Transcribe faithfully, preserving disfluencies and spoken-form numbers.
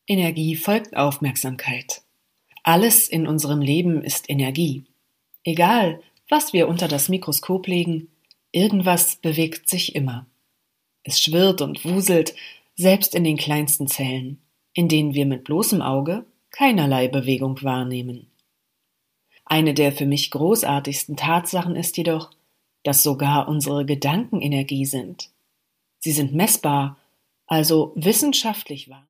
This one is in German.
Energie folgt Aufmerksamkeit. Alles in unserem Leben ist Energie. Egal, was wir unter das Mikroskop legen, irgendwas bewegt sich immer. Es schwirrt und wuselt, selbst in den kleinsten Zellen, in denen wir mit bloßem Auge keinerlei Bewegung wahrnehmen. Eine der für mich großartigsten Tatsachen ist jedoch, dass sogar unsere Gedanken Energie sind. Sie sind messbar, also wissenschaftlich wahr.